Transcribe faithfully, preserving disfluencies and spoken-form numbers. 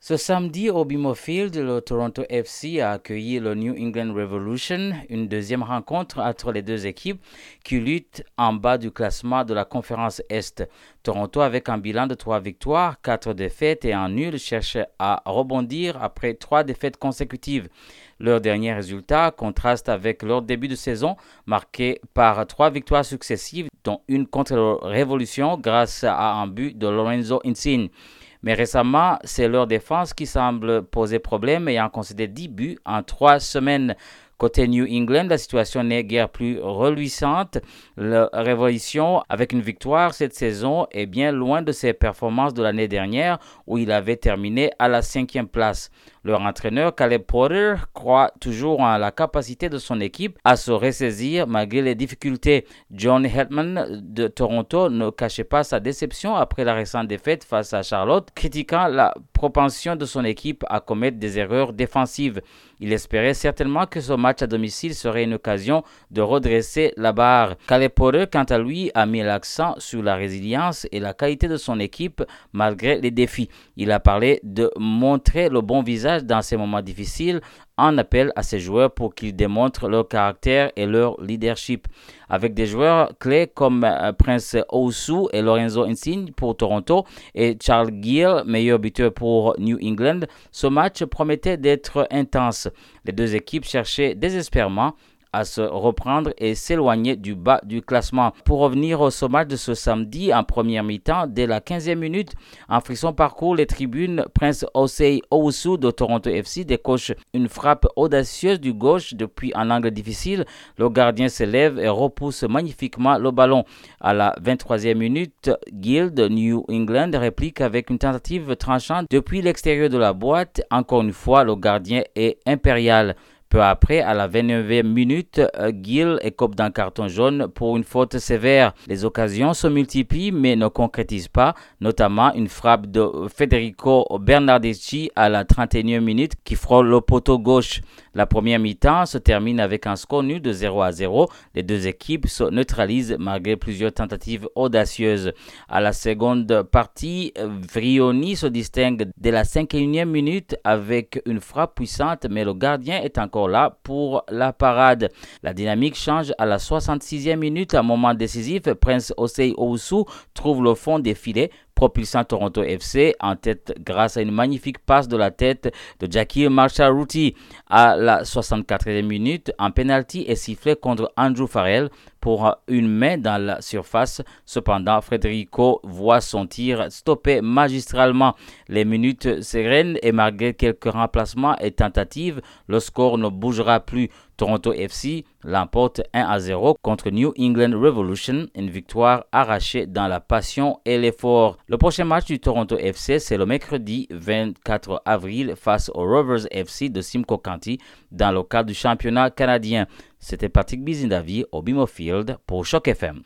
Ce samedi, au B M O Field, le Toronto F C a accueilli le New England Revolution, une deuxième rencontre entre les deux équipes qui luttent en bas du classement de la conférence Est. Toronto, avec un bilan de trois victoires, quatre défaites et un nul, cherche à rebondir après trois défaites consécutives. Leur dernier résultat contraste avec leur début de saison, marqué par trois victoires successives, dont une contre la Révolution grâce à un but de Lorenzo Insigne. Mais récemment, c'est leur défense qui semble poser problème, ayant concédé dix buts en trois semaines. Côté New England, la situation n'est guère plus reluisante. La Révolution, avec une victoire cette saison, est bien loin de ses performances de l'année dernière où il avait terminé à la cinquième place. Leur entraîneur, Caleb Porter, croit toujours en la capacité de son équipe à se ressaisir malgré les difficultés. John Hetman de Toronto ne cachait pas sa déception après la récente défaite face à Charlotte, critiquant la propension de son équipe à commettre des erreurs défensives. Il espérait certainement que ce match à domicile serait une occasion de redresser la barre. Caleb Porter, quant à lui, a mis l'accent sur la résilience et la qualité de son équipe malgré les défis. Il a parlé de montrer le bon visage dans ces moments difficiles, en appel à ses joueurs pour qu'ils démontrent leur caractère et leur leadership. Avec des joueurs clés comme euh, Prince Owusu et Lorenzo Insigne pour Toronto et Charles Gill, meilleur buteur pour New England, ce match promettait d'être intense. Les deux équipes cherchaient désespérément à se reprendre et s'éloigner du bas du classement. Pour revenir au match de ce samedi, en première mi-temps, dès la quinzième minute, en frisson parcours les tribunes, Prince Osei Owusu de Toronto F C décoche une frappe audacieuse du gauche depuis un angle difficile. Le gardien s'élève et repousse magnifiquement le ballon. À la vingt-troisième minute, Gill de New England réplique avec une tentative tranchante depuis l'extérieur de la boîte. Encore une fois, le gardien est impérial. Peu après, à la vingt-neuvième minute, Gill écope d'un carton jaune pour une faute sévère. Les occasions se multiplient mais ne concrétisent pas, notamment une frappe de Federico Bernardeschi à la trente et unième minute qui frôle le poteau gauche. La première mi-temps se termine avec un score nul de zéro à zéro. Les deux équipes se neutralisent malgré plusieurs tentatives audacieuses. À la seconde partie, Vrioni se distingue dès la cinquante et unième minute avec une frappe puissante, mais le gardien est encore là pour la parade. La dynamique change à la soixante-sixième minute. À un moment décisif, Prince Osei Owusu trouve le fond des filets, propulsant Toronto F C en tête grâce à une magnifique passe de la tête de Jackie Marcharuti. À la soixante-quatrième minute, un penalty est sifflé contre Andrew Farrell pour une main dans la surface. Cependant, Federico voit son tir stoppé magistralement. Les minutes sereines et malgré quelques remplacements et tentatives, le score ne bougera plus. Toronto F C l'emporte un à zéro contre New England Revolution, une victoire arrachée dans la passion et l'effort. Le prochain match du Toronto F C, c'est le mercredi vingt-quatre avril face aux Rovers F C de Simcoe County dans le cadre du championnat canadien. C'était Patrick Bizindavi au B M O Field pour Choc F M.